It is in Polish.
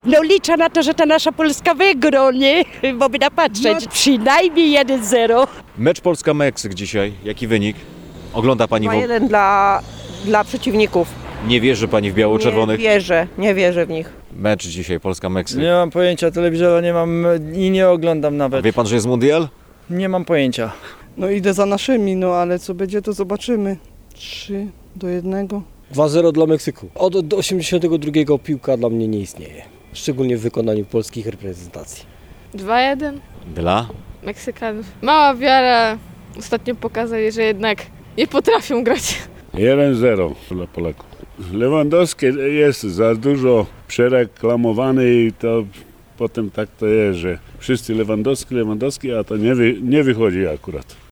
No liczę na to, że ta nasza Polska wygra, nie? Bo by napatrzeć. Przynajmniej 1-0. Mecz Polska-Meksyk dzisiaj. Jaki wynik? Ogląda pani 2-1 dla przeciwników. Nie wierzy pani w biało-czerwonych? Nie wierzę w nich. Mecz dzisiaj Polska-Meksyk. Nie mam pojęcia, telewizora nie mam i nie oglądam nawet. Wie pan, że jest mundial? Nie mam pojęcia. No idę za naszymi, no ale co będzie, to zobaczymy. 3-1. 2-0 dla Meksyku. Od 82 piłka dla mnie nie istnieje. Szczególnie w wykonaniu polskich reprezentacji. 2-1 Dla? Meksykanów. Mała wiara. Ostatnio pokazali, że jednak nie potrafią grać. 1-0 dla Polaków. Lewandowski jest za dużo przereklamowany i to potem tak to jest, że wszyscy Lewandowski, a to nie wychodzi akurat.